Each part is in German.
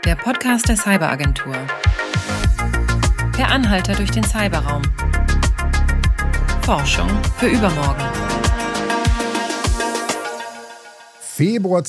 der Podcast der Cyberagentur. Per Anhalter durch den Cyberraum. Forschung für übermorgen. Februar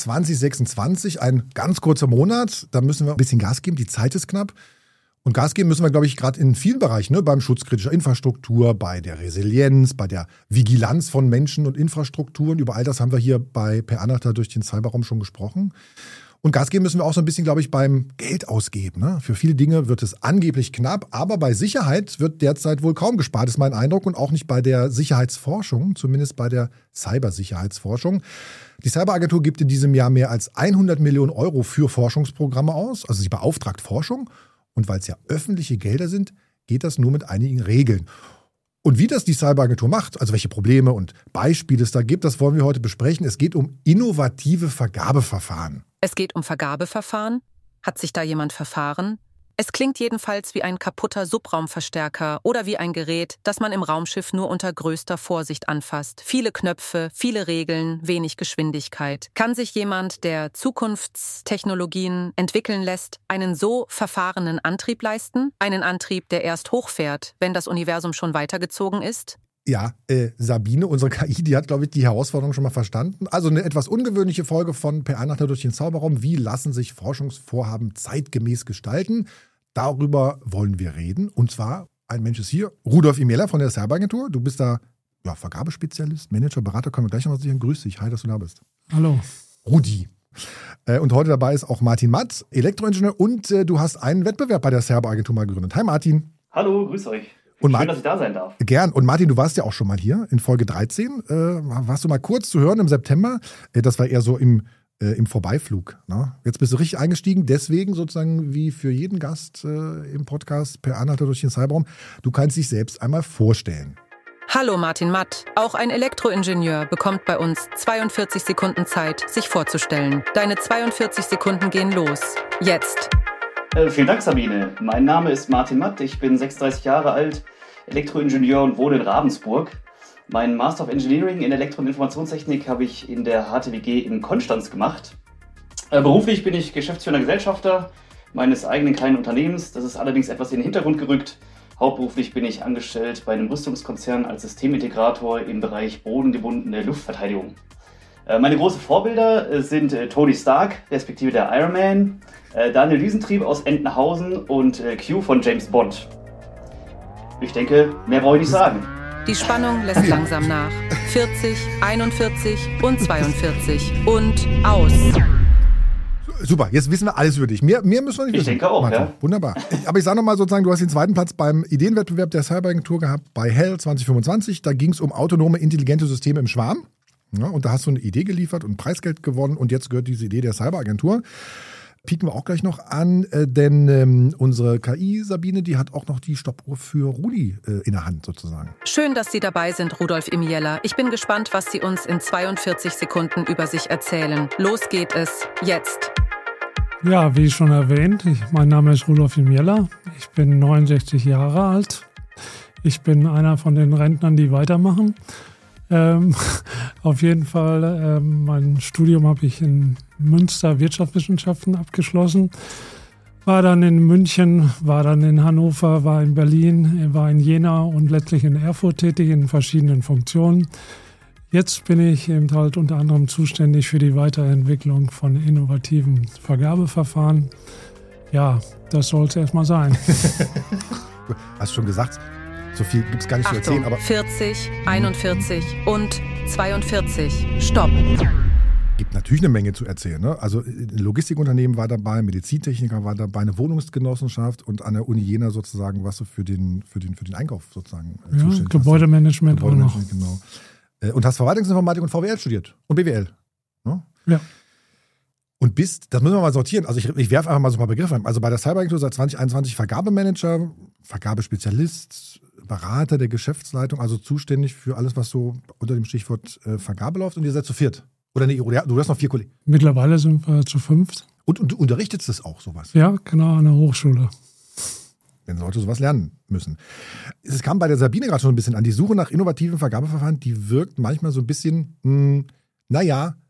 2026, ein ganz kurzer Monat. Da müssen wir ein bisschen Gas geben, die Zeit ist knapp. Und Gas geben müssen wir, glaube ich, gerade in vielen Bereichen, ne? Beim Schutz kritischer Infrastruktur, bei der Resilienz, bei der Vigilanz von Menschen und Infrastrukturen. Über all das haben wir hier bei Per Anhalter durch den Cyberraum schon gesprochen. Und Gas geben müssen wir auch so ein bisschen, glaube ich, beim Geld ausgeben. Ne? Für viele Dinge wird es angeblich knapp, aber bei Sicherheit wird derzeit wohl kaum gespart, ist mein Eindruck. Und auch nicht bei der Sicherheitsforschung, zumindest bei der Cybersicherheitsforschung. Die Cyberagentur gibt in diesem Jahr mehr als 100 Millionen Euro für Forschungsprogramme aus. Also sie beauftragt Forschung. Und weil es ja öffentliche Gelder sind, geht das nur mit einigen Regeln. Und wie das die Cyberagentur macht, also welche Probleme und Beispiele es da gibt, das wollen wir heute besprechen. Es geht um innovative Vergabeverfahren. Es geht um Vergabeverfahren? Hat sich da jemand verfahren? Es klingt jedenfalls wie ein kaputter Subraumverstärker oder wie ein Gerät, das man im Raumschiff nur unter größter Vorsicht anfasst. Viele Knöpfe, viele Regeln, wenig Geschwindigkeit. Kann sich jemand, der Zukunftstechnologien entwickeln lässt, einen so verfahrenen Antrieb leisten? Einen Antrieb, der erst hochfährt, wenn das Universum schon weitergezogen ist? Ja, Sabine, unsere KI, die hat, glaube ich, die Herausforderung schon mal verstanden. Also eine etwas ungewöhnliche Folge von Per Anhalter durch den Cyberraum. Wie lassen sich Forschungsvorhaben zeitgemäß gestalten? Darüber wollen wir reden. Und zwar, ein Mensch ist hier, Rudolf Imjeller von der Cyberagentur. Du bist da Vergabespezialist, Manager, Berater. Können wir gleich noch mal sichern. Grüß dich. Hi, dass du da bist. Hallo. Rudi. Und heute dabei ist auch Martin Matt, Elektroingenieur. Und du hast einen Wettbewerb bei der Cyberagentur mal gegründet. Hi, Martin. Hallo, grüß euch. Und schön, dass ich da sein darf. Gern. Und Martin, du warst ja auch schon mal hier in Folge 13. Warst du mal kurz zu hören im September. Das war eher so im Vorbeiflug. Ne? Jetzt bist du richtig eingestiegen. Deswegen sozusagen wie für jeden Gast im Podcast Per Anhalter durch den Cyberraum. Du kannst dich selbst einmal vorstellen. Hallo Martin Matt. Auch ein Elektroingenieur bekommt bei uns 42 Sekunden Zeit, sich vorzustellen. Deine 42 Sekunden gehen los. Jetzt. Vielen Dank, Sabine. Mein Name ist Martin Matt. Ich bin 36 Jahre alt, Elektroingenieur und wohne in Ravensburg. Meinen Master of Engineering in Elektro- und Informationstechnik habe ich in der HTWG in Konstanz gemacht. Beruflich bin ich Geschäftsführender Gesellschafter meines eigenen kleinen Unternehmens. Das ist allerdings etwas in den Hintergrund gerückt. Hauptberuflich bin ich angestellt bei einem Rüstungskonzern als Systemintegrator im Bereich bodengebundene Luftverteidigung. Meine großen Vorbilder sind Tony Stark, respektive der Iron Man, Daniel Düsentrieb aus Entenhausen und Q von James Bond. Ich denke, mehr brauche ich nicht sagen. Die Spannung lässt langsam nach. 40, 41 und 42 und aus. Super, jetzt wissen wir alles über dich. Mehr müssen wir nicht wissen. Ich denke auch, Martin. ja. Wunderbar. Aber ich sage nochmal sozusagen, du hast den zweiten Platz beim Ideenwettbewerb der Cyberagentur gehabt bei Hell 2025. Da ging es um autonome, intelligente Systeme im Schwarm. Ja, und da hast du eine Idee geliefert und Preisgeld gewonnen. Und jetzt gehört diese Idee der Cyberagentur. Pieken wir auch gleich noch an, denn unsere KI, Sabine, die hat auch noch die Stoppuhr für Rudi in der Hand sozusagen. Schön, dass Sie dabei sind, Rudolf Imjeller. Ich bin gespannt, was Sie uns in 42 Sekunden über sich erzählen. Los geht es jetzt. Ja, wie schon erwähnt, mein Name ist Rudolf Imjeller. Ich bin 69 Jahre alt. Ich bin einer von den Rentnern, die weitermachen. Auf jeden Fall, mein Studium habe ich in Münster Wirtschaftswissenschaften abgeschlossen. War dann in München, war dann in Hannover, war in Berlin, war in Jena und letztlich in Erfurt tätig in verschiedenen Funktionen. Jetzt bin ich eben halt unter anderem zuständig für die Weiterentwicklung von innovativen Vergabeverfahren. Ja, das soll es erstmal sein. Hast schon gesagt, so viel gibt es gar nicht Achtung, zu erzählen. Aber 40, 41 und 42. Stopp. gibt natürlich eine Menge zu erzählen. Ne? Also ein Logistikunternehmen war dabei, Medizintechniker war dabei, eine Wohnungsgenossenschaft und an der Uni Jena sozusagen, was du für den Einkauf sozusagen zuständig hast. Gebäudemanagement auch noch. Genau. Und hast Verwaltungsinformatik und VWL studiert und BWL. Ne? Ja. Und bist, das müssen wir mal sortieren, also ich werfe einfach mal so ein paar Begriffe ein. Also bei der Cyberagentur seit 2021 Vergabemanager, Vergabespezialist, Berater der Geschäftsleitung, also zuständig für alles, was so unter dem Stichwort Vergabe läuft. Und ihr seid zu viert. Oder nee, du hast noch 4 Kollegen. Mittlerweile sind wir zu 5. Und du unterrichtest das auch, sowas? Ja, genau, an der Hochschule. Wenn Leute sowas lernen müssen. Es kam bei der Sabine gerade schon ein bisschen an. Die Suche nach innovativen Vergabeverfahren, die wirkt manchmal so ein bisschen,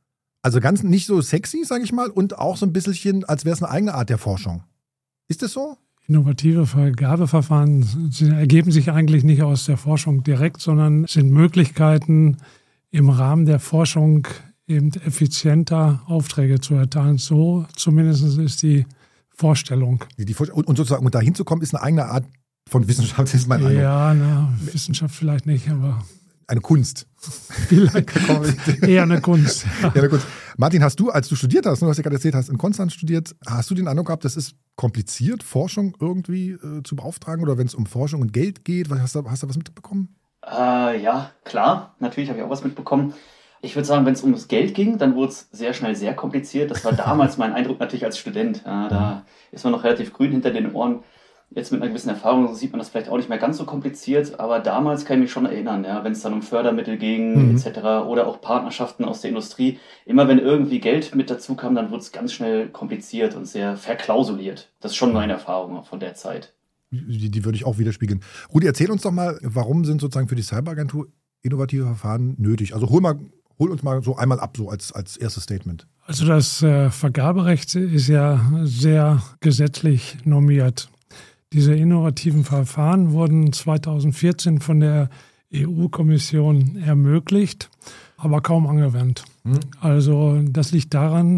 Also ganz nicht so sexy, sage ich mal, und auch so ein bisschen, als wäre es eine eigene Art der Forschung. Ist das so? Innovative Vergabeverfahren ergeben sich eigentlich nicht aus der Forschung direkt, sondern sind Möglichkeiten, im Rahmen der Forschung eben effizienter Aufträge zu erteilen. So zumindest ist die Vorstellung. Und sozusagen, um da hinzukommen, ist eine eigene Art von Wissenschaft, ist mein Eindruck. Ja, Wissenschaft vielleicht nicht, aber eine Kunst. Vielleicht eher eine Kunst. Ja, eine Kunst. Martin, als du studiert hast, du hast ja gerade erzählt, hast in Konstanz studiert, hast du den Eindruck gehabt, das ist kompliziert, Forschung irgendwie zu beauftragen oder wenn es um Forschung und Geld geht? Hast du was mitbekommen? Ja, klar, natürlich habe ich auch was mitbekommen. Ich würde sagen, wenn es ums Geld ging, dann wurde es sehr schnell sehr kompliziert. Das war damals mein Eindruck natürlich als Student. Da ist man noch relativ grün hinter den Ohren. Jetzt mit einer gewissen Erfahrung sieht man das vielleicht auch nicht mehr ganz so kompliziert, aber damals kann ich mich schon erinnern, ja, wenn es dann um Fördermittel ging etc. oder auch Partnerschaften aus der Industrie. Immer wenn irgendwie Geld mit dazu kam, dann wurde es ganz schnell kompliziert und sehr verklausuliert. Das ist schon meine Erfahrung von der Zeit. Die würde ich auch widerspiegeln. Rudi, erzähl uns doch mal, warum sind sozusagen für die Cyberagentur innovative Verfahren nötig? Also hol uns mal so einmal ab, so als erstes Statement. Also das Vergaberecht ist ja sehr gesetzlich normiert. Diese innovativen Verfahren wurden 2014 von der EU-Kommission ermöglicht, aber kaum angewandt. Also das liegt daran,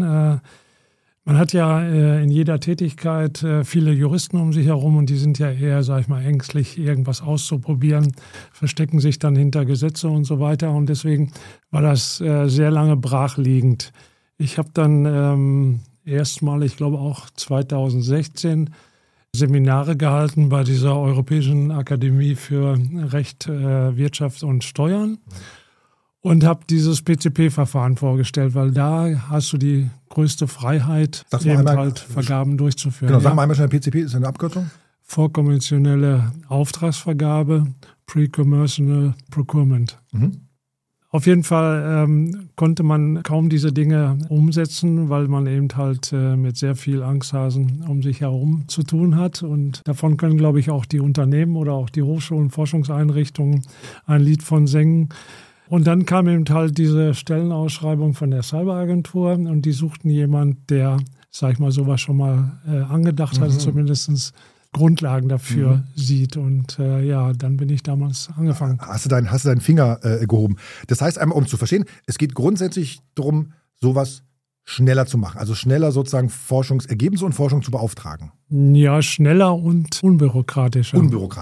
man hat ja in jeder Tätigkeit viele Juristen um sich herum und die sind ja eher, sag ich mal, ängstlich, irgendwas auszuprobieren, verstecken sich dann hinter Gesetze und so weiter. Und deswegen war das sehr lange brachliegend. Ich habe dann erstmal, ich glaube auch 2016, Seminare gehalten bei dieser Europäischen Akademie für Recht, Wirtschaft und Steuern und habe dieses PCP-Verfahren vorgestellt, weil da hast du die größte Freiheit, eben halt Vergaben durchzuführen. Genau, sag mal einmal schnell, PCP ist eine Abkürzung? Vorkommerzielle Auftragsvergabe, Pre-Commercial Procurement. Auf jeden Fall konnte man kaum diese Dinge umsetzen, weil man eben halt mit sehr viel Angsthasen um sich herum zu tun hat. Und davon können, glaube ich, auch die Unternehmen oder auch die Hochschulen, Forschungseinrichtungen ein Lied von singen. Und dann kam eben halt diese Stellenausschreibung von der Cyberagentur und die suchten jemanden, der, sag ich mal, sowas schon mal angedacht hat, zumindest Grundlagen dafür sieht. Und dann bin ich damals angefangen. Hast du deinen Finger gehoben. Das heißt, einmal um zu verstehen, es geht grundsätzlich darum, sowas schneller zu machen. Also schneller sozusagen Forschungsergebnisse und Forschung zu beauftragen. Ja, schneller und unbürokratischer.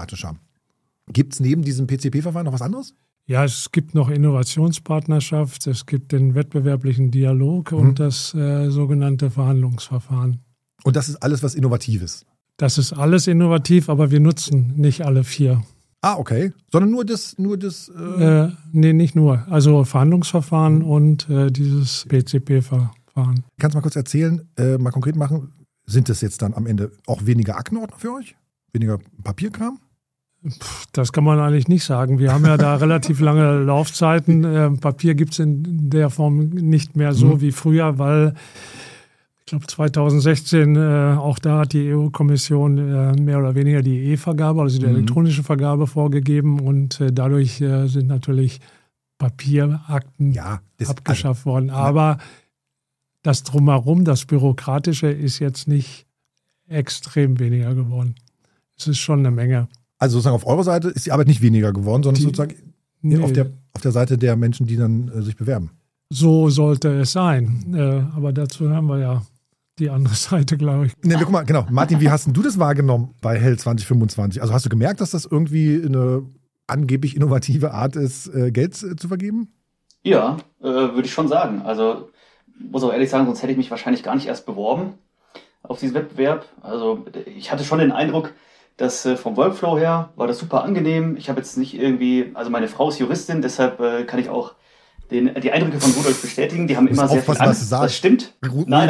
Gibt es neben diesem PCP-Verfahren noch was anderes? Ja, es gibt noch Innovationspartnerschaft, es gibt den wettbewerblichen Dialog und das sogenannte Verhandlungsverfahren. Und das ist alles was Innovatives? Das ist alles innovativ, aber wir nutzen nicht alle 4. Ah, okay. Sondern nur das nee, nicht nur. Also Verhandlungsverfahren und dieses PCP-Verfahren. Kannst du mal kurz erzählen, mal konkret machen, sind das jetzt dann am Ende auch weniger Aktenordner für euch? Weniger Papierkram? Das kann man eigentlich nicht sagen. Wir haben ja da relativ lange Laufzeiten. Papier gibt es in der Form nicht mehr so wie früher, weil ich glaube 2016, auch da hat die EU-Kommission mehr oder weniger die E-Vergabe, also die elektronische Vergabe vorgegeben und dadurch sind natürlich Papierakten abgeschafft worden. Aber das Drumherum, das Bürokratische ist jetzt nicht extrem weniger geworden. Es ist schon eine Menge. Also sozusagen auf eurer Seite ist die Arbeit nicht weniger geworden, sondern sozusagen auf der Seite der Menschen, die dann sich bewerben. So sollte es sein. Aber dazu haben wir ja die andere Seite, glaube ich. Nee, guck mal, genau. Martin, wie hast denn du das wahrgenommen bei Hell 2025? Also hast du gemerkt, dass das irgendwie eine angeblich innovative Art ist, Geld zu vergeben? Ja, würde ich schon sagen. Also muss auch ehrlich sagen, sonst hätte ich mich wahrscheinlich gar nicht erst beworben auf diesen Wettbewerb. Also ich hatte schon den Eindruck, dass vom Workflow her war das super angenehm. Ich habe jetzt nicht irgendwie, also meine Frau ist Juristin, deshalb kann ich auch die Eindrücke von Rudolf bestätigen. Die haben immer sehr viel Angst. Das stimmt. Nein.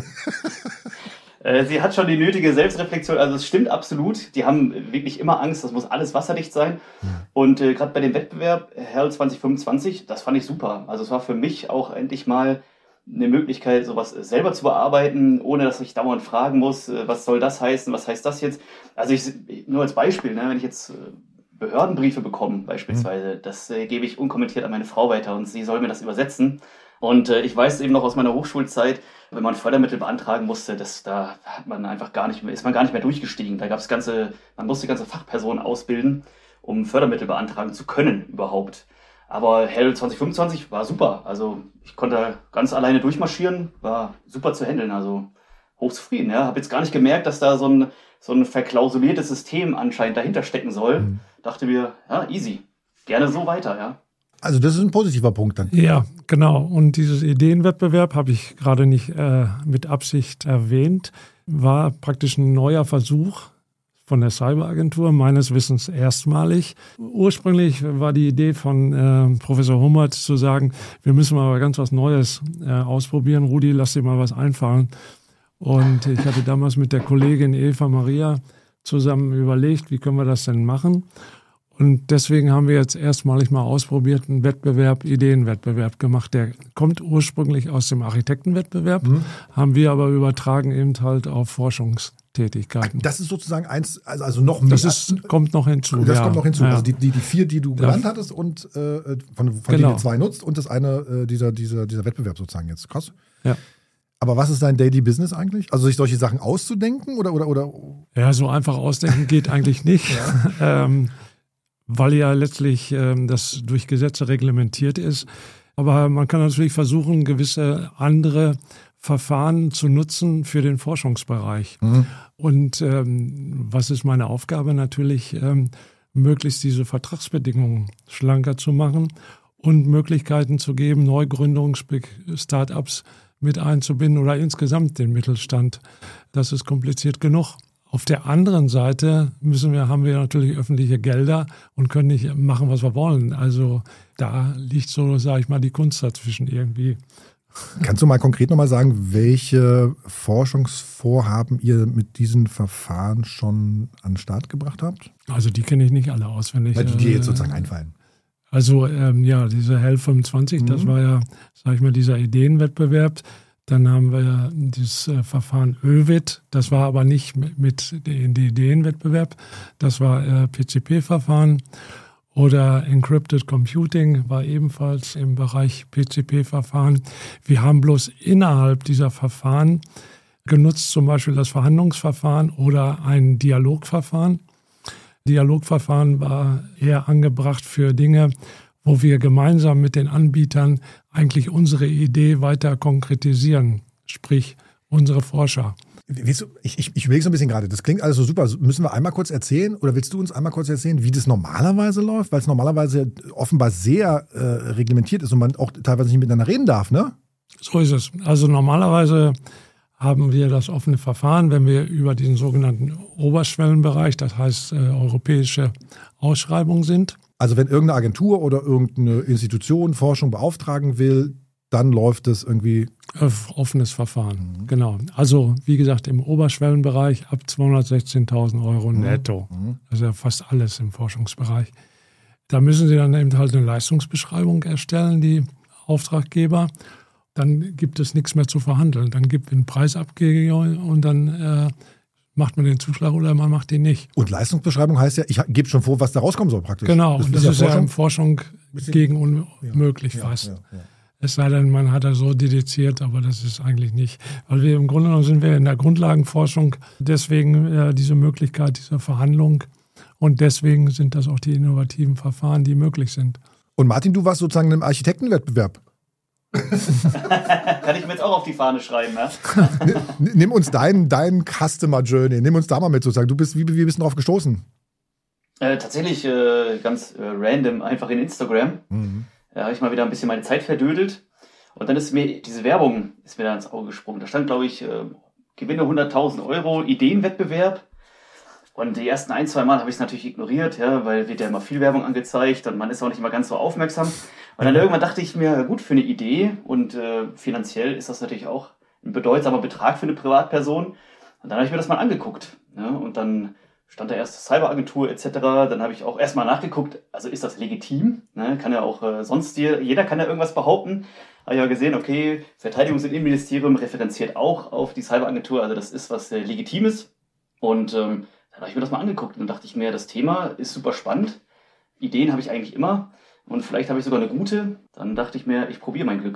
Sie hat schon die nötige Selbstreflexion, also es stimmt absolut. Die haben wirklich immer Angst, das muss alles wasserdicht sein. Und gerade bei dem Wettbewerb Hell 2025, das fand ich super. Also es war für mich auch endlich mal eine Möglichkeit, sowas selber zu bearbeiten, ohne dass ich dauernd fragen muss, was soll das heißen, was heißt das jetzt. Also nur als Beispiel, wenn ich jetzt Behördenbriefe bekomme beispielsweise, das gebe ich unkommentiert an meine Frau weiter und sie soll mir das übersetzen. Und ich weiß eben noch aus meiner Hochschulzeit, wenn man Fördermittel beantragen musste, da hat man einfach ist man gar nicht mehr durchgestiegen. Da man musste ganze Fachpersonen ausbilden, um Fördermittel beantragen zu können überhaupt. Aber Hell 2025 war super. Also ich konnte ganz alleine durchmarschieren, war super zu handeln. Also hochzufrieden. Ja. Habe jetzt gar nicht gemerkt, dass da so ein verklausuliertes System anscheinend dahinter stecken soll. Dachte mir, ja, easy. Gerne so weiter, ja. Also das ist ein positiver Punkt dann. Ja, genau. Und dieses Ideenwettbewerb habe ich gerade nicht mit Absicht erwähnt, war praktisch ein neuer Versuch von der Cyberagentur, meines Wissens erstmalig. Ursprünglich war die Idee von Professor Hummert zu sagen, wir müssen mal ganz was Neues ausprobieren. Rudi, lass dir mal was einfallen. Und ich hatte damals mit der Kollegin Eva Maria zusammen überlegt, wie können wir das denn machen? Und deswegen haben wir jetzt erstmalig mal ausprobiert, einen Ideenwettbewerb gemacht. Der kommt ursprünglich aus dem Architektenwettbewerb, haben wir aber übertragen eben halt auf Forschungstätigkeiten. Das ist sozusagen eins, also noch mehr. Kommt noch hinzu. Das kommt noch hinzu. Ja. Also die 4, die du genannt hattest und von denen ihr 2 nutzt und das eine, dieser Wettbewerb sozusagen jetzt. Krass. Ja. Aber was ist dein Daily Business eigentlich? Also sich solche Sachen auszudenken oder? Ja, so einfach ausdenken geht eigentlich nicht. Weil ja letztlich das durch Gesetze reglementiert ist. Aber man kann natürlich versuchen, gewisse andere Verfahren zu nutzen für den Forschungsbereich. Und was ist meine Aufgabe? Natürlich, möglichst diese Vertragsbedingungen schlanker zu machen und Möglichkeiten zu geben, Neugründungs-Startups mit einzubinden oder insgesamt den Mittelstand. Das ist kompliziert genug. Auf der anderen Seite haben wir natürlich öffentliche Gelder und können nicht machen, was wir wollen. Also da liegt so, sage ich mal, die Kunst dazwischen irgendwie. Kannst du mal konkret nochmal sagen, welche Forschungsvorhaben ihr mit diesen Verfahren schon an den Start gebracht habt? Also die kenne ich nicht alle auswendig. Weil die dir jetzt sozusagen einfallen. Also diese Hell 25, das war ja, sage ich mal, dieser Ideenwettbewerb. Dann haben wir dieses Verfahren ÖVID, das war aber nicht mit dem Ideenwettbewerb, das war PCP-Verfahren. Oder Encrypted Computing war ebenfalls im Bereich PCP-Verfahren. Wir haben bloß innerhalb dieser Verfahren genutzt, zum Beispiel das Verhandlungsverfahren oder ein Dialogverfahren. Dialogverfahren war eher angebracht für Dinge, wo wir gemeinsam mit den Anbietern eigentlich unsere Idee weiter konkretisieren, sprich unsere Forscher. Ich überlege so ein bisschen gerade, das klingt alles so super. Müssen wir einmal kurz erzählen oder willst du uns einmal kurz erzählen, wie das normalerweise läuft? Weil es normalerweise offenbar sehr reglementiert ist und man auch teilweise nicht miteinander reden darf, ne? So ist es. Also normalerweise haben wir das offene Verfahren, wenn wir über diesen sogenannten Oberschwellenbereich, das heißt europäische Ausschreibung sind. Also wenn irgendeine Agentur oder irgendeine Institution Forschung beauftragen will, dann läuft es irgendwie... Offenes Verfahren, genau. Also wie gesagt, im Oberschwellenbereich ab 216.000 Euro netto. Das ist ja fast alles im Forschungsbereich. Da müssen Sie dann eben halt eine Leistungsbeschreibung erstellen, die Auftraggeber. Dann gibt es nichts mehr zu verhandeln. Dann gibt es einen Preisabgeben und dann macht man den Zuschlag oder man macht den nicht. Und Leistungsbeschreibung heißt ja, ich gebe schon vor, was da rauskommen soll praktisch. Genau, das ist ja in Forschung gegen unmöglich fast. Ja. Es sei denn, man hat das so dediziert, aber das ist eigentlich nicht. Weil wir im Grunde genommen sind wir in der Grundlagenforschung, deswegen diese Möglichkeit dieser Verhandlung und deswegen sind das auch die innovativen Verfahren, die möglich sind. Und Martin, du warst sozusagen im Architektenwettbewerb. Kann ich mir jetzt auch auf die Fahne schreiben, ja? Nimm uns deinen Customer Journey, nimm uns da mal mit sozusagen. Wie bist du drauf gestoßen? Tatsächlich ganz random, einfach in Instagram. Da habe ich mal wieder ein bisschen meine Zeit verdödelt. Und dann ist mir diese Werbung da ins Auge gesprungen. Da stand, glaube ich, Gewinne 100.000 Euro, Ideenwettbewerb. Und die ersten 1-2 Mal habe ich es natürlich ignoriert, ja, weil wird ja immer viel Werbung angezeigt und man ist auch nicht immer ganz so aufmerksam. Und dann irgendwann dachte ich mir, gut, für eine Idee und finanziell ist das natürlich auch ein bedeutsamer Betrag für eine Privatperson. Und dann habe ich mir das mal angeguckt. Ja, und dann stand da erst Cyberagentur etc. Dann habe ich auch erstmal nachgeguckt, also ist das legitim? Ne? Kann ja auch jeder kann ja irgendwas behaupten. Habe ich ja gesehen, okay, Verteidigungs- und Innenministerium referenziert auch auf die Cyberagentur, also das ist was Legitimes. Und dann habe ich mir das mal angeguckt und dann dachte ich mir, das Thema ist super spannend. Ideen habe ich eigentlich immer und vielleicht habe ich sogar eine gute. Dann dachte ich mir, ich probiere mein Glück.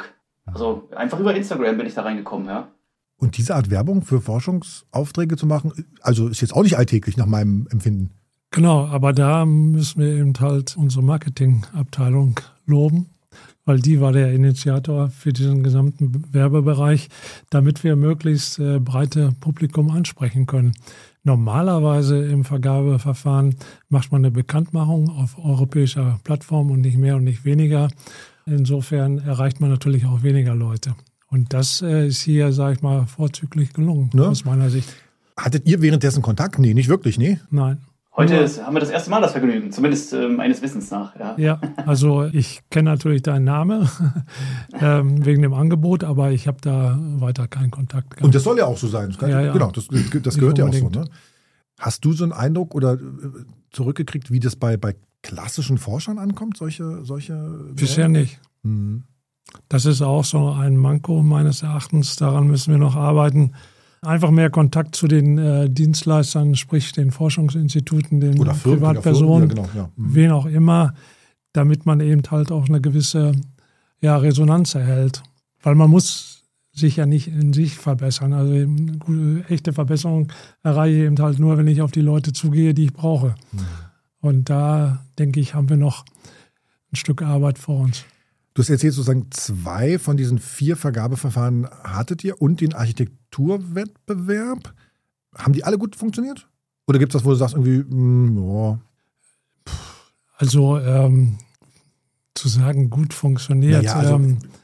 Also einfach über Instagram bin ich da reingekommen, ja. Und diese Art Werbung für Forschungsaufträge zu machen, also ist jetzt auch nicht alltäglich nach meinem Empfinden. Genau, aber da müssen wir eben halt unsere Marketingabteilung loben, weil die war der Initiator für diesen gesamten Werbebereich, damit wir möglichst breite Publikum ansprechen können. Normalerweise im Vergabeverfahren macht man eine Bekanntmachung auf europäischer Plattform und nicht mehr und nicht weniger. Insofern erreicht man natürlich auch weniger Leute. Und das ist hier, sage ich mal, vorzüglich gelungen, ne? Aus meiner Sicht. Hattet ihr währenddessen Kontakt? Nee, nicht wirklich, nee? Nein. Heute haben wir das erste Mal das Vergnügen, zumindest meines Wissens nach. Ja, also ich kenne natürlich deinen Namen wegen dem Angebot, aber ich habe da weiter keinen Kontakt gehabt. Und das soll ja auch so sein. Ja. Genau, das gehört ja auch so. Ne? Hast du so einen Eindruck oder zurückgekriegt, wie das bei klassischen Forschern ankommt, solche Bisher nicht. Mhm. Das ist auch so ein Manko meines Erachtens. Daran müssen wir noch arbeiten. Einfach mehr Kontakt zu den Dienstleistern, sprich den Forschungsinstituten, den oder Firmen, Privatpersonen, Firmen, ja, genau. Wen auch immer, damit man eben halt auch eine gewisse Resonanz erhält. Weil man muss sich ja nicht in sich verbessern. Also eine gute, echte Verbesserung erreiche ich eben halt nur, wenn ich auf die Leute zugehe, die ich brauche. Mhm. Und da, denke ich, haben wir noch ein Stück Arbeit vor uns. Du hast erzählt, sozusagen 2 von diesen 4 Vergabeverfahren hattet ihr und den Architekturwettbewerb. Haben die alle gut funktioniert? Oder gibt es das, wo du sagst, irgendwie, ja. Also, zu sagen, gut funktioniert. Ja,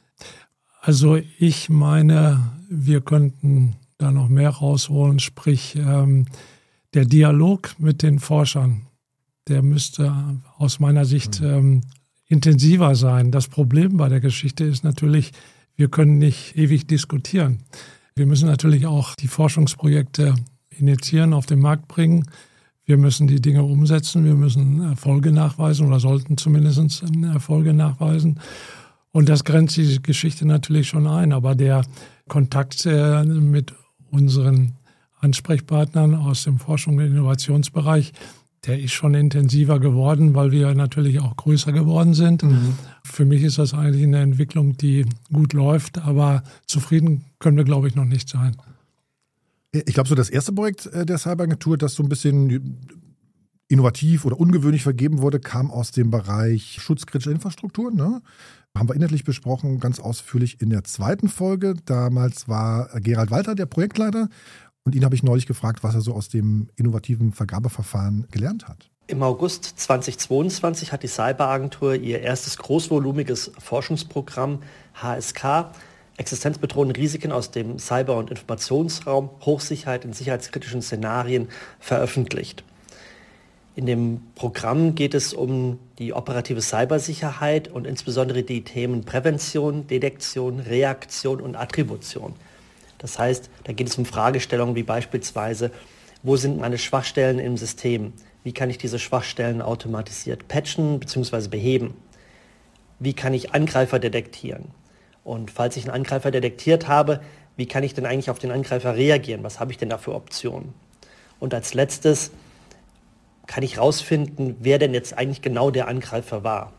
also ich meine, wir könnten da noch mehr rausholen. Sprich, der Dialog mit den Forschern, der müsste aus meiner Sicht intensiver sein. Das Problem bei der Geschichte ist natürlich, wir können nicht ewig diskutieren. Wir müssen natürlich auch die Forschungsprojekte initiieren, auf den Markt bringen. Wir müssen die Dinge umsetzen, wir müssen Erfolge nachweisen oder sollten zumindest Erfolge nachweisen. Und das grenzt die Geschichte natürlich schon ein. Aber der Kontakt mit unseren Ansprechpartnern aus dem Forschung- und Innovationsbereich, der ist schon intensiver geworden, weil wir natürlich auch größer geworden sind. Mhm. Für mich ist das eigentlich eine Entwicklung, die gut läuft, aber zufrieden können wir, glaube ich, noch nicht sein. Ich glaube, so das erste Projekt der Cyberagentur, das so ein bisschen innovativ oder ungewöhnlich vergeben wurde, kam aus dem Bereich schutzkritische Infrastruktur. Ne? Haben wir inhaltlich besprochen, ganz ausführlich in der 2. Folge. Damals war Gerald Walter der Projektleiter. Und ihn habe ich neulich gefragt, was er so aus dem innovativen Vergabeverfahren gelernt hat. Im August 2022 hat die Cyberagentur ihr erstes großvolumiges Forschungsprogramm HSK, existenzbedrohende Risiken aus dem Cyber- und Informationsraum, Hochsicherheit in sicherheitskritischen Szenarien, veröffentlicht. In dem Programm geht es um die operative Cybersicherheit und insbesondere die Themen Prävention, Detektion, Reaktion und Attribution. Das heißt, da geht es um Fragestellungen wie beispielsweise, wo sind meine Schwachstellen im System? Wie kann ich diese Schwachstellen automatisiert patchen bzw. beheben? Wie kann ich Angreifer detektieren? Und falls ich einen Angreifer detektiert habe, wie kann ich denn eigentlich auf den Angreifer reagieren? Was habe ich denn da für Optionen? Und als letztes kann ich herausfinden, wer denn jetzt eigentlich genau der Angreifer war.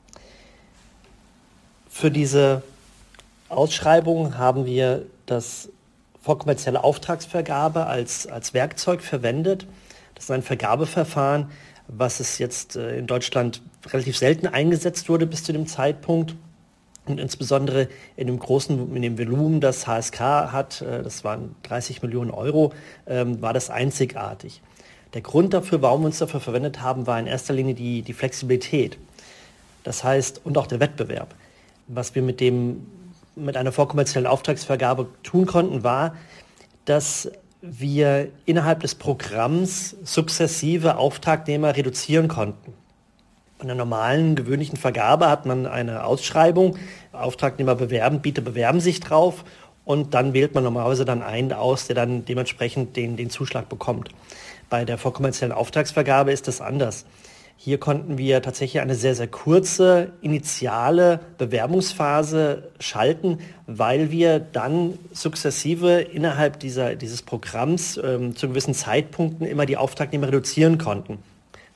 Für diese Ausschreibung haben wir das vorkommerzielle Auftragsvergabe als Werkzeug verwendet. Das ist ein Vergabeverfahren, was es jetzt in Deutschland relativ selten eingesetzt wurde bis zu dem Zeitpunkt. Und insbesondere in dem Volumen, das HSK hat, das waren 30 Millionen Euro, war das einzigartig. Der Grund dafür, warum wir uns dafür verwendet haben, war in erster Linie die Flexibilität. Das heißt, und auch der Wettbewerb. Was wir mit einer vorkommerziellen Auftragsvergabe tun konnten, war, dass wir innerhalb des Programms sukzessive Auftragnehmer reduzieren konnten. Bei einer normalen, gewöhnlichen Vergabe hat man eine Ausschreibung, Auftragnehmer bewerben sich drauf und dann wählt man normalerweise dann einen aus, der dann dementsprechend den Zuschlag bekommt. Bei der vorkommerziellen Auftragsvergabe ist das anders. Hier konnten wir tatsächlich eine sehr, sehr kurze initiale Bewerbungsphase schalten, weil wir dann sukzessive innerhalb dieses Programms zu gewissen Zeitpunkten immer die Auftragnehmer reduzieren konnten.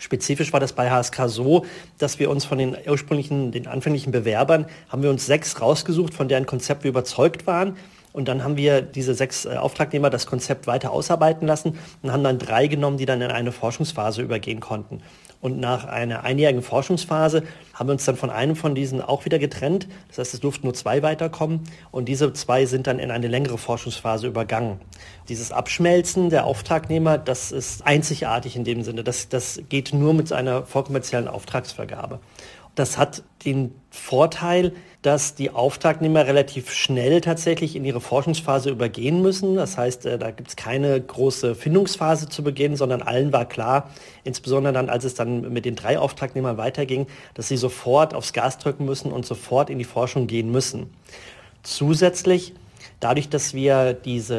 Spezifisch war das bei HSK so, dass wir uns von den anfänglichen Bewerbern, haben wir uns 6 rausgesucht, von deren Konzept wir überzeugt waren. Und dann haben wir diese 6 Auftragnehmer das Konzept weiter ausarbeiten lassen und haben dann 3 genommen, die dann in eine Forschungsphase übergehen konnten. Und nach einer einjährigen Forschungsphase haben wir uns dann von einem von diesen auch wieder getrennt. Das heißt, es durften nur 2 weiterkommen und diese 2 sind dann in eine längere Forschungsphase übergangen. Dieses Abschmelzen der Auftragnehmer, das ist einzigartig in dem Sinne. Das geht nur mit einer vorkommerziellen Auftragsvergabe. Das hat den Vorteil, dass die Auftragnehmer relativ schnell tatsächlich in ihre Forschungsphase übergehen müssen. Das heißt, da gibt es keine große Findungsphase zu Beginn, sondern allen war klar, insbesondere dann, als es dann mit den 3 Auftragnehmern weiterging, dass sie sofort aufs Gas drücken müssen und sofort in die Forschung gehen müssen. Zusätzlich, dadurch, dass wir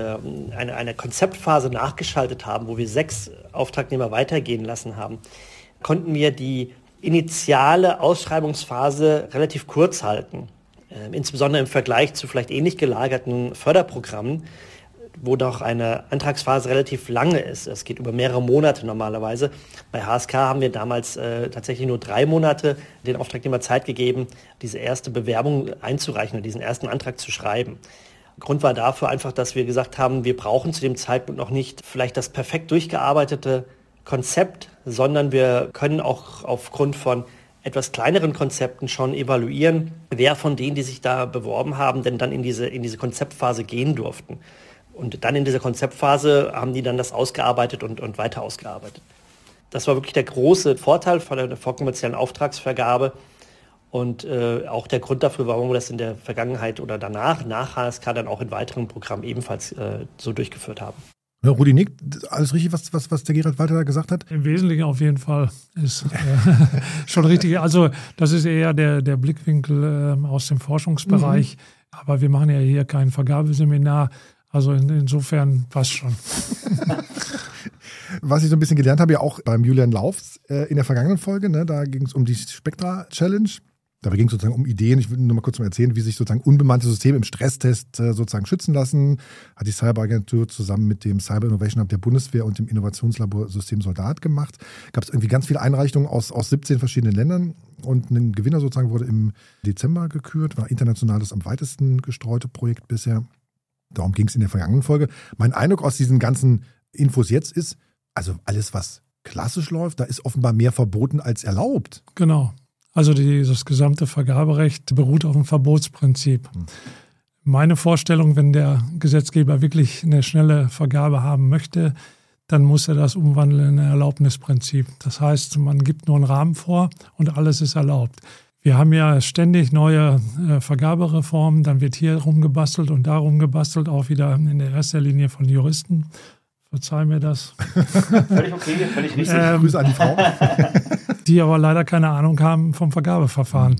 eine Konzeptphase nachgeschaltet haben, wo wir 6 Auftragnehmer weitergehen lassen haben, konnten wir die initiale Ausschreibungsphase relativ kurz halten. Insbesondere im Vergleich zu vielleicht ähnlich gelagerten Förderprogrammen, wo doch eine Antragsphase relativ lange ist. Es geht über mehrere Monate normalerweise. Bei HSK haben wir damals tatsächlich nur 3 Monate den Auftragnehmer Zeit gegeben, diese erste Bewerbung einzureichen und diesen ersten Antrag zu schreiben. Grund war dafür einfach, dass wir gesagt haben, wir brauchen zu dem Zeitpunkt noch nicht vielleicht das perfekt durchgearbeitete Konzept, sondern wir können auch aufgrund von etwas kleineren Konzepten schon evaluieren, wer von denen, die sich da beworben haben, denn dann in diese Konzeptphase gehen durften. Und dann in dieser Konzeptphase haben die dann das ausgearbeitet und weiter ausgearbeitet. Das war wirklich der große Vorteil von der vorkommerziellen Auftragsvergabe und auch der Grund dafür, warum wir das in der Vergangenheit oder danach, nach HSK, dann auch in weiteren Programmen ebenfalls so durchgeführt haben. Ja, Rudi nickt, alles richtig, was der Gerald Walter da gesagt hat? Im Wesentlichen auf jeden Fall ist schon richtig. Also das ist eher der Blickwinkel aus dem Forschungsbereich. Aber wir machen ja hier kein Vergabeseminar. Also insofern passt schon. Was ich so ein bisschen gelernt habe, ja auch beim Julian Laufs in der vergangenen Folge, ne, da ging es um die Spectra-Challenge. Dabei ging es sozusagen um Ideen. Ich will nur mal kurz mal erzählen, wie sich sozusagen unbemannte Systeme im Stresstest sozusagen schützen lassen. Hat die Cyberagentur zusammen mit dem Cyber Innovation Hub der Bundeswehr und dem Innovationslabor System Soldat gemacht. Gab es irgendwie ganz viele Einreichungen aus 17 verschiedenen Ländern. Und ein Gewinner sozusagen wurde im Dezember gekürt. War international das am weitesten gestreute Projekt bisher. Darum ging es in der vergangenen Folge. Mein Eindruck aus diesen ganzen Infos jetzt ist, also alles, was klassisch läuft, da ist offenbar mehr verboten als erlaubt. Genau. Also das gesamte Vergaberecht beruht auf dem Verbotsprinzip. Meine Vorstellung, wenn der Gesetzgeber wirklich eine schnelle Vergabe haben möchte, dann muss er das umwandeln in ein Erlaubnisprinzip. Das heißt, man gibt nur einen Rahmen vor und alles ist erlaubt. Wir haben ja ständig neue Vergabereformen, dann wird hier rumgebastelt und da rumgebastelt, auch wieder in der erster Linie von Juristen. Verzeih mir das. Völlig okay, völlig richtig. Grüße an die Frau. Die aber leider keine Ahnung haben vom Vergabeverfahren.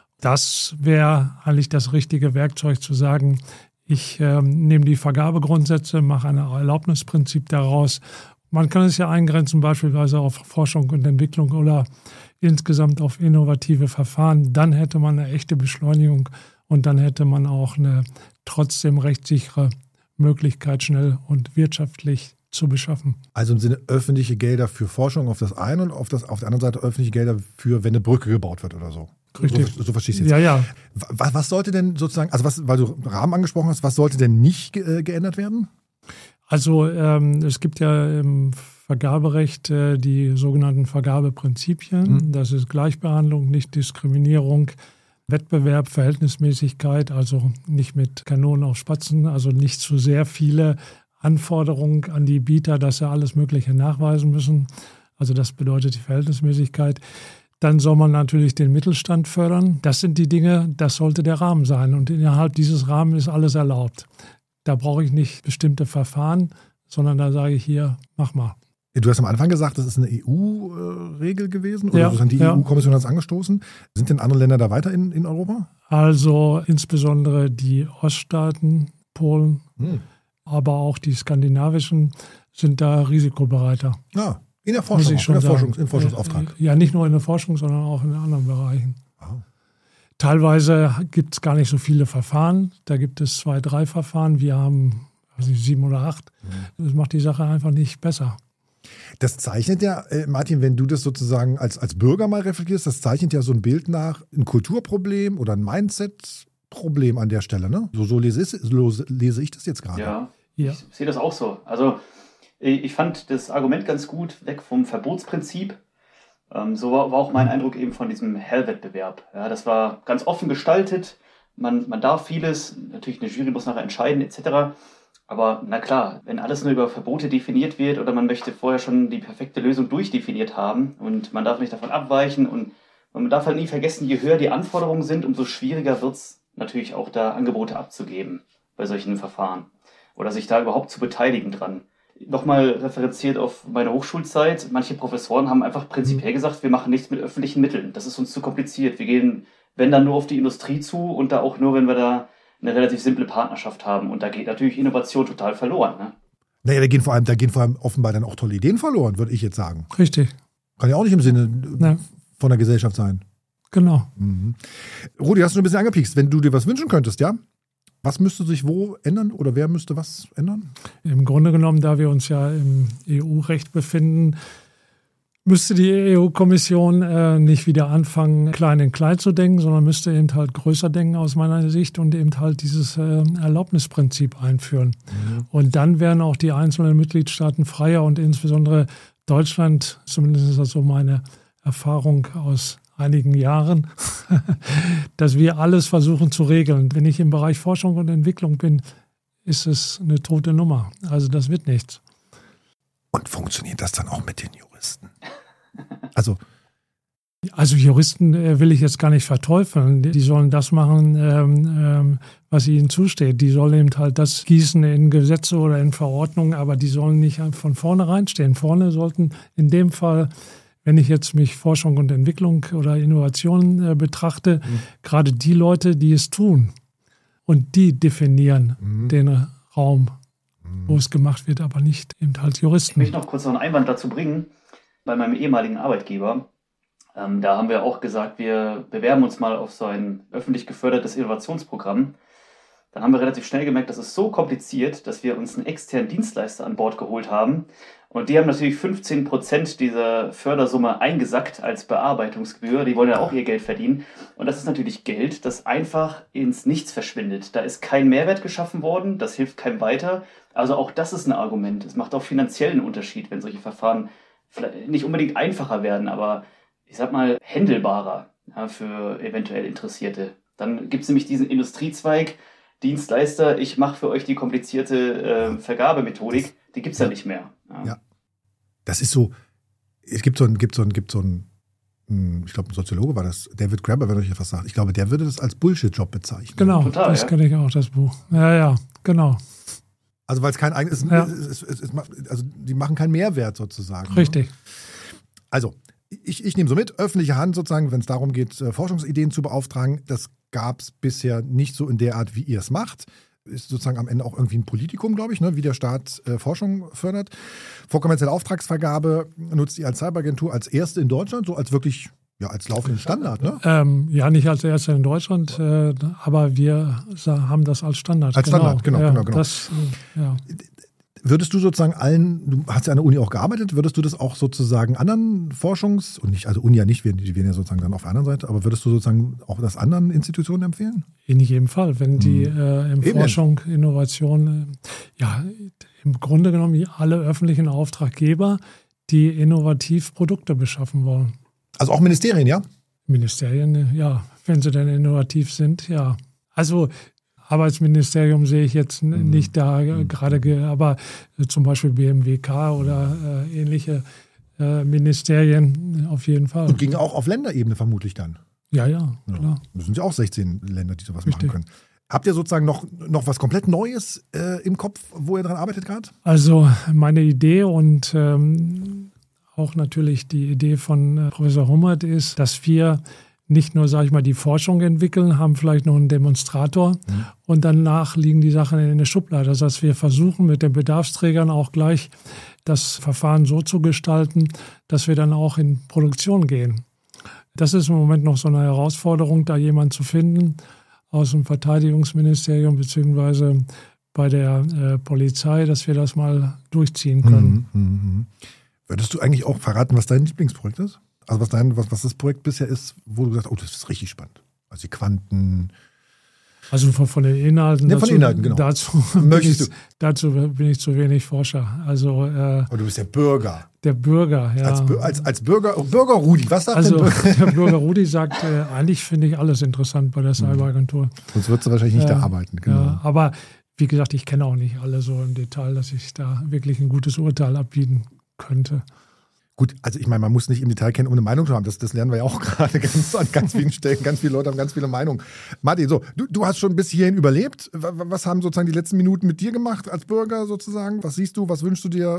Das wäre eigentlich das richtige Werkzeug zu sagen, ich nehme die Vergabegrundsätze, mache ein Erlaubnisprinzip daraus. Man kann es ja eingrenzen, beispielsweise auf Forschung und Entwicklung oder insgesamt auf innovative Verfahren. Dann hätte man eine echte Beschleunigung und dann hätte man auch eine trotzdem rechtssichere Möglichkeit, schnell und wirtschaftlich zu beschaffen. Also im Sinne öffentliche Gelder für Forschung auf das eine und auf der anderen Seite öffentliche Gelder für, wenn eine Brücke gebaut wird oder so. Richtig. So verstehst du jetzt. Ja, ja. Was sollte denn sozusagen, also weil du Rahmen angesprochen hast, was sollte denn nicht geändert werden? Also es gibt ja im Vergaberecht die sogenannten Vergabeprinzipien. Das ist Gleichbehandlung, Nichtdiskriminierung, Wettbewerb, Verhältnismäßigkeit, also nicht mit Kanonen auf Spatzen, also nicht zu sehr viele Anforderungen an die Bieter, dass sie alles Mögliche nachweisen müssen. Also das bedeutet die Verhältnismäßigkeit. Dann soll man natürlich den Mittelstand fördern. Das sind die Dinge, das sollte der Rahmen sein. Und innerhalb dieses Rahmens ist alles erlaubt. Da brauche ich nicht bestimmte Verfahren, sondern da sage ich hier, mach mal. Du hast am Anfang gesagt, das ist eine EU-Regel gewesen oder ja, die EU-Kommission hat es angestoßen. Sind denn andere Länder da weiter in Europa? Also insbesondere die Oststaaten, Polen, aber auch die skandinavischen sind da risikobereiter. Ja, in der Forschung, im Forschungsauftrag. Ja, nicht nur in der Forschung, sondern auch in anderen Bereichen. Wow. Teilweise gibt es gar nicht so viele Verfahren. Da gibt es 2, 3 Verfahren. Wir haben 7 oder 8. Das macht die Sache einfach nicht besser. Das zeichnet ja, Martin, wenn du das sozusagen als Bürger mal reflektierst, das zeichnet ja so ein Bild nach ein Kulturproblem oder ein Mindset-Problem an der Stelle, ne? So lese ich das jetzt gerade. Ja, ich sehe das auch so. Also ich fand das Argument ganz gut, weg vom Verbotsprinzip. So war auch mein Eindruck eben von diesem Hell-Wettbewerb. Ja, das war ganz offen gestaltet. Man darf vieles, natürlich eine Jury muss nachher entscheiden etc. Aber na klar, wenn alles nur über Verbote definiert wird oder man möchte vorher schon die perfekte Lösung durchdefiniert haben und man darf nicht davon abweichen und man darf halt nie vergessen, je höher die Anforderungen sind, umso schwieriger wird es natürlich auch da Angebote abzugeben bei solchen Verfahren oder sich da überhaupt zu beteiligen dran. Nochmal referenziert auf meine Hochschulzeit, manche Professoren haben einfach prinzipiell gesagt, wir machen nichts mit öffentlichen Mitteln, das ist uns zu kompliziert. Wir gehen, wenn dann nur auf die Industrie zu und da auch nur, wenn wir da eine relativ simple Partnerschaft haben. Und da geht natürlich Innovation total verloren. Ne? Naja, da gehen vor allem offenbar dann auch tolle Ideen verloren, würde ich jetzt sagen. Richtig. Kann ja auch nicht im Sinne von der Gesellschaft sein. Genau. Mhm. Rudi, hast du ein bisschen angepiekst. Wenn du dir was wünschen könntest, ja? Was müsste sich wo ändern oder wer müsste was ändern? Im Grunde genommen, da wir uns ja im EU-Recht befinden, müsste die EU-Kommission nicht wieder anfangen, klein in klein zu denken, sondern müsste eben halt größer denken aus meiner Sicht und eben halt dieses Erlaubnisprinzip einführen. Mhm. Und dann wären auch die einzelnen Mitgliedstaaten freier und insbesondere Deutschland, zumindest ist das so meine Erfahrung aus einigen Jahren, dass wir alles versuchen zu regeln. Wenn ich im Bereich Forschung und Entwicklung bin, ist es eine tote Nummer. Also das wird nichts. Und funktioniert das dann auch mit den Juristen? Also Juristen will ich jetzt gar nicht verteufeln. Die sollen das machen, was ihnen zusteht. Die sollen eben halt das gießen in Gesetze oder in Verordnungen, aber die sollen nicht von vornherein stehen. Vorne sollten in dem Fall, wenn ich jetzt mich Forschung und Entwicklung oder Innovation betrachte, gerade die Leute, die es tun und die definieren den Raum, wo es gemacht wird, aber nicht eben halt Juristen. Ich möchte noch kurz einen Einwand dazu bringen. Bei meinem ehemaligen Arbeitgeber, da haben wir auch gesagt, wir bewerben uns mal auf so ein öffentlich gefördertes Innovationsprogramm. Dann haben wir relativ schnell gemerkt, das ist so kompliziert, dass wir uns einen externen Dienstleister an Bord geholt haben. Und die haben natürlich 15% dieser Fördersumme eingesackt als Bearbeitungsgebühr. Die wollen ja auch ihr Geld verdienen. Und das ist natürlich Geld, das einfach ins Nichts verschwindet. Da ist kein Mehrwert geschaffen worden, das hilft keinem weiter. Also auch das ist ein Argument. Es macht auch finanziell einen Unterschied, wenn solche Verfahren vielleicht nicht unbedingt einfacher werden, aber ich sag mal händelbarer, ja, für eventuell Interessierte. Dann gibt es nämlich diesen Industriezweig, Dienstleister, ich mache für euch die komplizierte Vergabemethodik, die gibt es ja nicht mehr. Ja. Das ist so, es gibt so einen, ich glaube, ein Soziologe war das, David Graeber, wenn euch etwas sagt. Ich glaube, der würde das als Bullshit-Job bezeichnen. Genau, total, das kenne ich auch, das Buch. Ja, genau. Also weil es kein eigenes, also die machen keinen Mehrwert sozusagen. Richtig. Ne? Also ich nehme so mit, öffentliche Hand sozusagen, wenn es darum geht, Forschungsideen zu beauftragen, das gab es bisher nicht so in der Art, wie ihr es macht. Ist sozusagen am Ende auch irgendwie ein Politikum, glaube ich, ne, wie der Staat Forschung fördert. Vorkommerzielle Auftragsvergabe nutzt ihr als Cyberagentur als erste in Deutschland, so als wirklich, ja, als laufenden Standard, ne? Ja, nicht als erste in Deutschland, aber wir haben das als Standard. Als Standard, genau. Das, ja. Würdest du sozusagen du hast ja an der Uni auch gearbeitet, würdest du das auch sozusagen anderen also Uni ja nicht, die wären ja sozusagen dann auf der anderen Seite, aber würdest du sozusagen auch das anderen Institutionen empfehlen? In jedem Fall, wenn die in Forschung, Innovation, im Grunde genommen alle öffentlichen Auftraggeber, die innovativ Produkte beschaffen wollen. Also auch Ministerien, ja? Ministerien, ja, wenn sie denn innovativ sind, ja. Also Arbeitsministerium sehe ich jetzt nicht da gerade, aber zum Beispiel BMWK oder ähnliche Ministerien auf jeden Fall. Und ging auch auf Länderebene vermutlich dann. Ja, klar. Das sind ja auch 16 Länder, die sowas machen können. Habt ihr sozusagen noch was komplett Neues im Kopf, wo ihr dran arbeitet gerade? Also meine Idee und auch natürlich die Idee von Professor Hummert ist, dass wir nicht nur, sage ich mal, die Forschung entwickeln, haben vielleicht noch einen Demonstrator und danach liegen die Sachen in der Schublade. Das heißt, wir versuchen mit den Bedarfsträgern auch gleich das Verfahren so zu gestalten, dass wir dann auch in Produktion gehen. Das ist im Moment noch so eine Herausforderung, da jemanden zu finden aus dem Verteidigungsministerium beziehungsweise bei der Polizei, dass wir das mal durchziehen können. Würdest du eigentlich auch verraten, was dein Lieblingsprojekt ist? Also was das Projekt bisher ist, wo du sagst, oh, das ist richtig spannend. Also die Quanten. Also von den Inhalten. Ja, von den Inhalten, genau. Dazu bin ich zu wenig Forscher. Also, aber du bist der Bürger. Der Bürger, ja. Als Bürger Rudi, was sagt also, der Bürger Rudi sagt, eigentlich finde ich alles interessant bei der Cyberagentur. Sonst würdest du wahrscheinlich nicht da arbeiten. Genau. Ja, aber wie gesagt, ich kenne auch nicht alle so im Detail, dass ich da wirklich ein gutes Urteil abbieten könnte. Gut, also ich meine, man muss nicht im Detail kennen, um eine Meinung zu haben. Das lernen wir ja auch gerade an ganz vielen Stellen. Ganz viele Leute haben ganz viele Meinungen. Martin, so, du hast schon bis hierhin überlebt. Was haben sozusagen die letzten Minuten mit dir gemacht als Bürger sozusagen? Was siehst du, was wünschst du dir,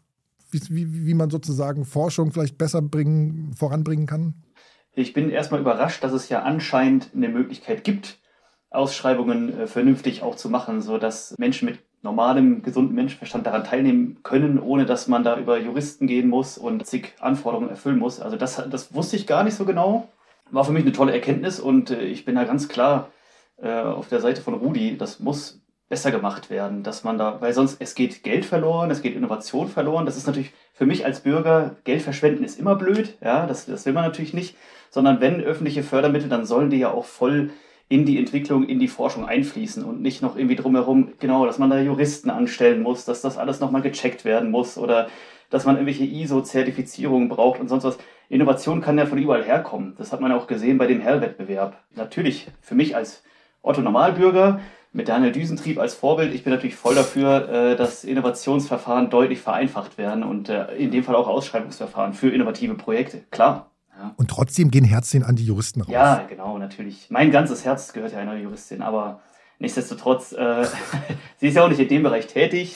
wie man sozusagen Forschung vielleicht besser voranbringen kann? Ich bin erstmal überrascht, dass es ja anscheinend eine Möglichkeit gibt, Ausschreibungen vernünftig auch zu machen, sodass Menschen mit normalem, gesunden Menschenverstand daran teilnehmen können, ohne dass man da über Juristen gehen muss und zig Anforderungen erfüllen muss. Also das wusste ich gar nicht so genau. War für mich eine tolle Erkenntnis und ich bin da ganz klar auf der Seite von Rudi. Das muss besser gemacht werden, dass man da, weil sonst es geht Geld verloren, es geht Innovation verloren. Das ist natürlich für mich als Bürger, Geld verschwenden ist immer blöd, ja, das will man natürlich nicht, sondern wenn öffentliche Fördermittel, dann sollen die ja auch voll in die Entwicklung, in die Forschung einfließen und nicht noch irgendwie drumherum, genau, dass man da Juristen anstellen muss, dass das alles nochmal gecheckt werden muss oder dass man irgendwelche ISO-Zertifizierungen braucht und sonst was. Innovation kann ja von überall herkommen. Das hat man ja auch gesehen bei dem HAL-Wettbewerb. Natürlich, für mich als Otto-Normalbürger mit Daniel Düsentrieb als Vorbild, ich bin natürlich voll dafür, dass Innovationsverfahren deutlich vereinfacht werden und in dem Fall auch Ausschreibungsverfahren für innovative Projekte, klar. Ja. Und trotzdem gehen Herzchen an die Juristen raus. Ja, genau, natürlich. Mein ganzes Herz gehört ja einer Juristin, aber nichtsdestotrotz, sie ist ja auch nicht in dem Bereich tätig.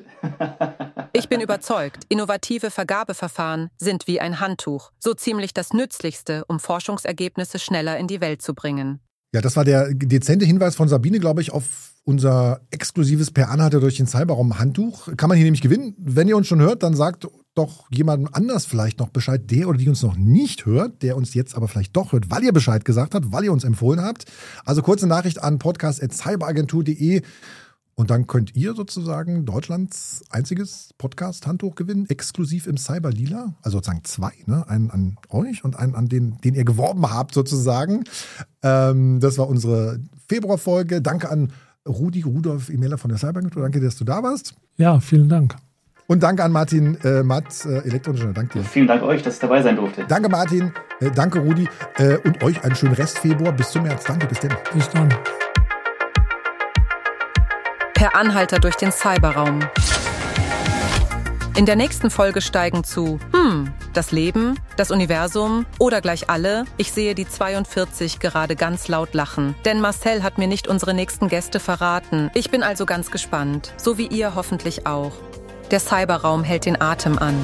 Ich bin überzeugt, innovative Vergabeverfahren sind wie ein Handtuch, so ziemlich das Nützlichste, um Forschungsergebnisse schneller in die Welt zu bringen. Ja, das war der dezente Hinweis von Sabine, glaube ich, auf unser exklusives Per Anhalter durch den Cyberraum Handtuch. Kann man hier nämlich gewinnen. Wenn ihr uns schon hört, dann sagt doch jemand anders vielleicht noch Bescheid, der oder die uns noch nicht hört, der uns jetzt aber vielleicht doch hört, weil ihr Bescheid gesagt habt, weil ihr uns empfohlen habt. Also kurze Nachricht an podcast@cyberagentur.de und dann könnt ihr sozusagen Deutschlands einziges Podcast-Handtuch gewinnen, exklusiv im Cyberlila. Also sozusagen 2, ne? Einen an euch und einen an den ihr geworben habt sozusagen. Das war unsere Februarfolge. Danke an Rudolf Emela von der Cyberagentur. Danke, dass du da warst. Ja, vielen Dank. Und danke an Martin Matt, Elektroingenieur. Danke dir. Vielen Dank euch, dass ich dabei sein durfte. Danke Martin, danke Rudi und euch einen schönen Rest Februar. Bis zum März. Danke, bis dann. Bis dann. Per Anhalter durch den Cyberraum. In der nächsten Folge steigen zu das Leben, das Universum oder gleich alle. Ich sehe die 42 gerade ganz laut lachen, denn Marcel hat mir nicht unsere nächsten Gäste verraten. Ich bin also ganz gespannt, so wie ihr hoffentlich auch. Der Cyberraum hält den Atem an.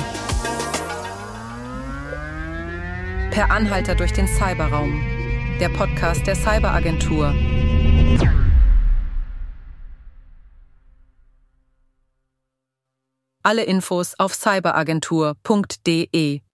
Per Anhalter durch den Cyberraum. Der Podcast der Cyberagentur. Alle Infos auf cyberagentur.de